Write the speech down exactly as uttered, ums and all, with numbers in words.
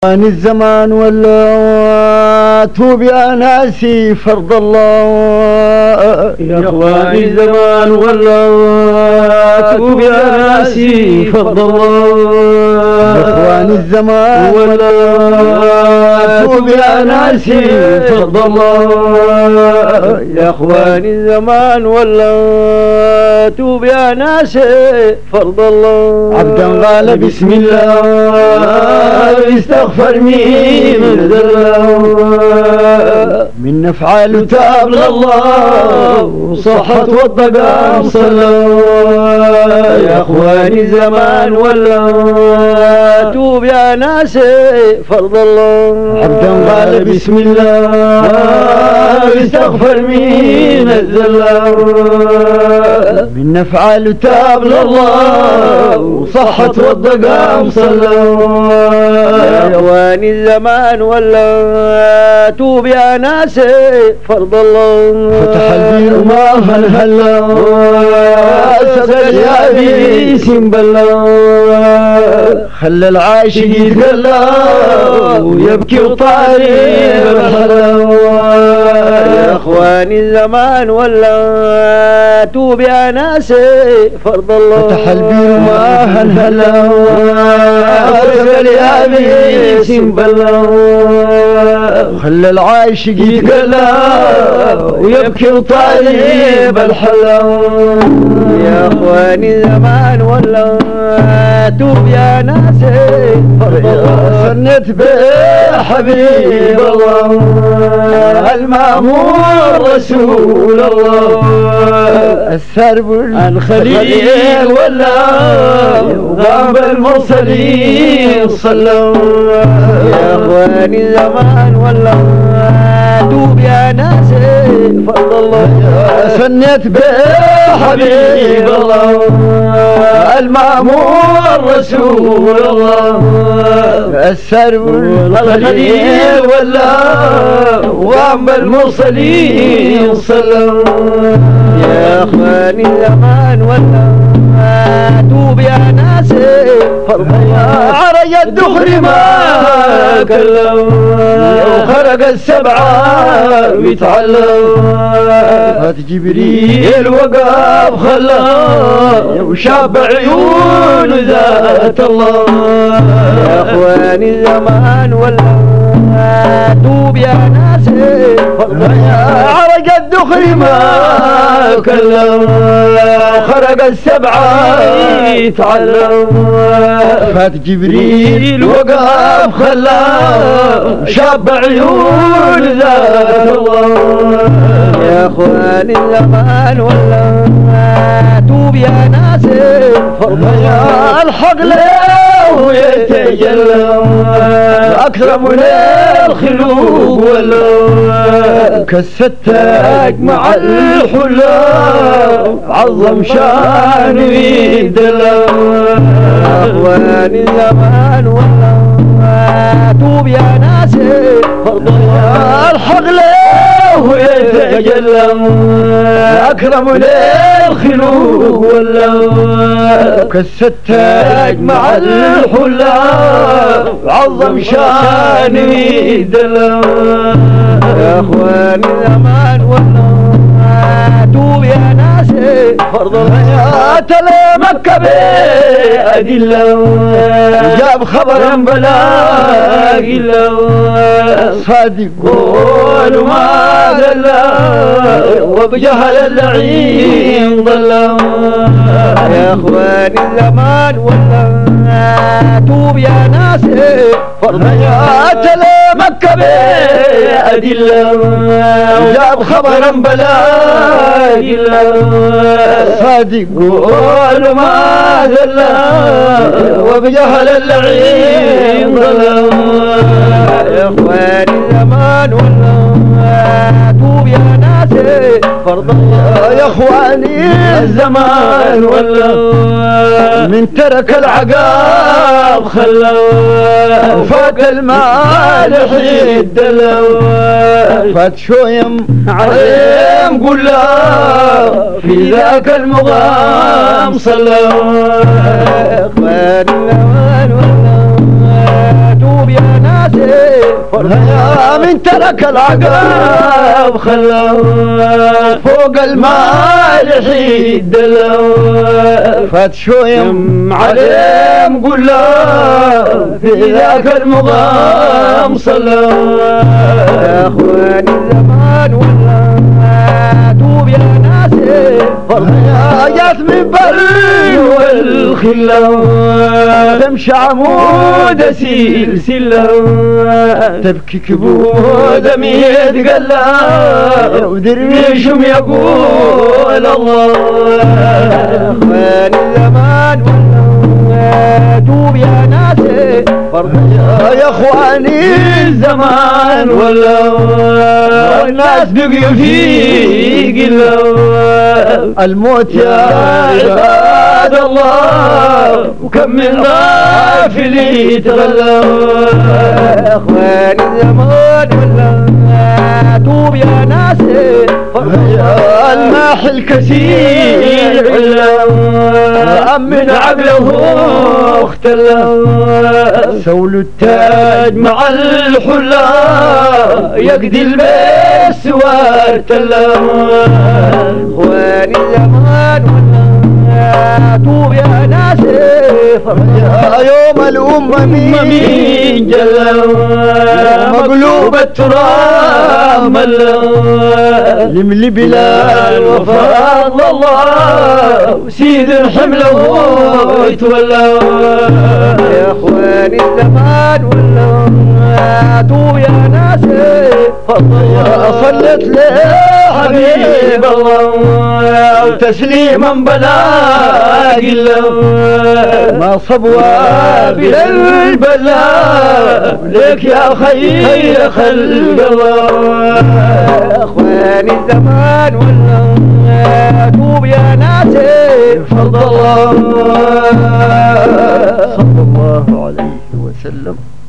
عن الزمان ولا توب يا ناسي فرض الله. يا اخواني الزمان ولا توب يا ناسي فرض الله. يا اخواني الزمان ولا توب يا ناسي فرض الله. يا اخواني الزمان ولا توب يا ناسي فرض الله. عبدا قال بسم الله استغفر مين من نفعال تاب لله وصحت والضقام صلوا. يا اخواني زمان ولا توب يا ناس فرض الله. عبدا قال بسم الله استغفر مين من نفعال تاب لله وصحت والضقام صلوا. يا اخواني الزمان ولا توب يا ناس فرض الله. فتح البير ما هلا سقل يا بيس بلا خلى العاشق يتقلى ويبكي وطاري بالحلا. يا اخواني الزمان ولا توب يا ناس فرض الله. فتح البير ما هلا سقل يا بيس بلا خلى العاشق يتقلى ويبكي وطالب الحلا. يا اخواني زمان ولا توب يا ناس فرض الله. سنت بحبيب الله المامور رسول الله السرب الخليل ولا وغاب المرسلين صلوا. يا اخواني زمان ولا توب يا ناس فرض الله. سنت بحبيب الله المامور رسول الله السرب الخليل ولا وغاب المرسلين صلوا. يا اخواني زمان ولا توب يا ناس فرض الله. عرج الدخر ما كلم وخرق السبعة ويتعلم. فات جبريل وقف خلاه وشاب عيون ذات الله. يا اخواني زمان ولا توب يا ناس فرض الله. عرج الدخر ما كلم خرق السبعة يتعلم. فات جبريل وقف خلاه شاب عيون ذات الله. يا اخواني الزمان ولا توب يا ناس فرض الله. الحق له يتجلى اكرم للخلوق ولا كالستاج مع الحلا عظم شان يدلى. يا اخواني الزمان ولا توب يا ناس فرض الله. الحق له يتجلى اكرم للخلوق ولا كالستاج مع الحلا عظم شان يدلى. يا اخواني زمان ولا توب يا ناس فرض الله. تلا مكة بأدلة جاب خبرا بلا قلة صادق قول ما دلا وبجهل اللعين ضل. يا اخواني الزمان ولا توب يا ناس فرض الله. تلا مكة بأدلة جاب خبرا بلا قلة صادق قول ما دلا وبجهل اللعين ضل. يا اخواني زمان ولا توب يا ناس فرض الله. يا اخواني الزمان ولا من ترك العقاب خلوا فات المالح يدلوا. فات شويم عليهم قل في ذاك المقام صلوا. اخواني الزمان ولا توب يا ناس يا من ترك العقاب خلوا فوق المالح يدلوا فات شوية عليهم قول له في ذاك المقام صلوا يا اخواني الزمان ولا توب يا ناسي يا جات من بري والخلة تمشي عمود سلسلة تبكي كبود دمي يتقلب ودرويشهم يقول الله اخواني الزمان ولا توب يا ناسي يا اخواني الزمان ولا والناس بقي في قلة الموت يا عباد الله وكم من غافل يتغلى اخواني الزمان ولا توب يا ناسي يا الماح الكثير علا من عقله اختلى سول التاج مع الحلا يقضي البس وارتلى اخواني الزمان ولا توب يا ناسي يا يوم الأمة مين جلا مقلوب التراب ملا لملي بلال وفضل الله سيد حمله يتولى يا اخواني الزمان ولا توب يا ناسي يا صلت له حبيب الله وتسليما بلا قله ما صبوا بلا البلاء لك يا خير خلق الله اخواني الزمان ولا توب يا ناسي فضل الله صلى الله عليه وسلم.